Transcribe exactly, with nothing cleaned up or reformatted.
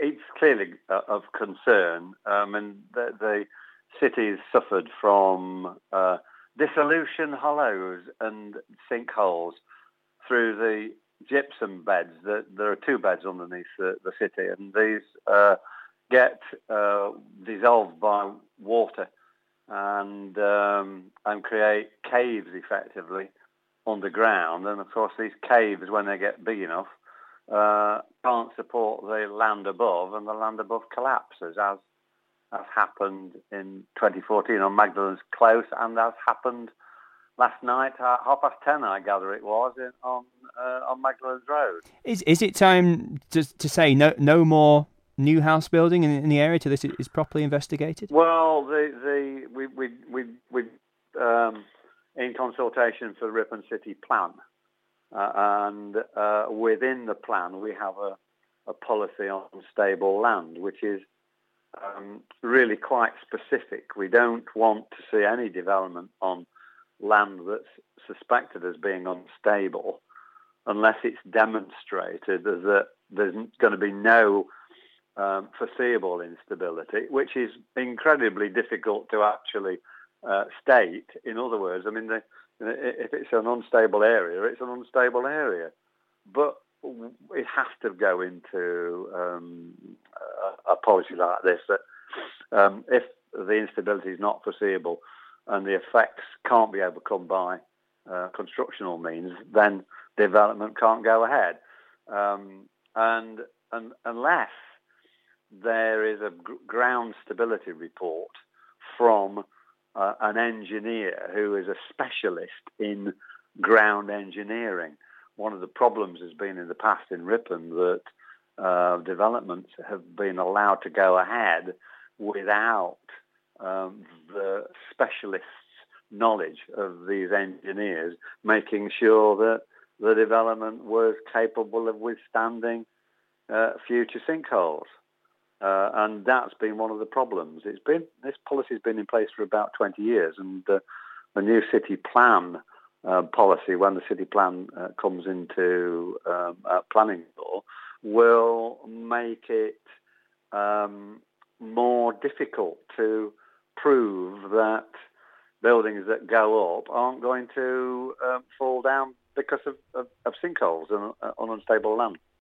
it's clearly uh, of concern. Um, and the, the city's suffered from uh, dissolution hollows and sinkholes through the gypsum beds. The, there are two beds underneath the, the city, and these uh, get uh, dissolved by water and um, and create caves effectively underground. And of course, these caves, when they get big enough, uh, can't support the land above, and the land above collapses, as has happened in twenty fourteen on Magdalen's Close, and as happened last night at half past ten, I gather it was, in, on uh, on Magdalen's Road. Is is it time to to say no no more new house building in, in the area till this is properly investigated? Well, the the we we we, we um, in consultation for the Ripon City Plan, uh, and uh, within the plan we have a, a policy on stable land, which is um, really quite specific. We don't want to see any development on land that's suspected as being unstable unless it's demonstrated that there's going to be no um, foreseeable instability, which is incredibly difficult to actually uh, state. In other words, I mean, the, if it's an unstable area, it's an unstable area. But it has to go into um, a, a policy like this, that um, if the instability is not foreseeable and the effects can't be overcome by uh, constructional means, then development can't go ahead. Um, and, and unless there is a g- ground stability report from uh, an engineer who is a specialist in ground engineering. One of the problems has been in the past in Ripon that uh, developments have been allowed to go ahead without um, the specialists' knowledge of these engineers, making sure that the development was capable of withstanding uh, future sinkholes. Uh, and that's been one of the problems. It's been this policy has been in place for about twenty years, and uh, the new city plan uh, policy, when the city plan uh, comes into um, uh, planning law, will make it um, more difficult to prove that buildings that go up aren't going to um, fall down because of, of, of sinkholes and uh, on unstable land.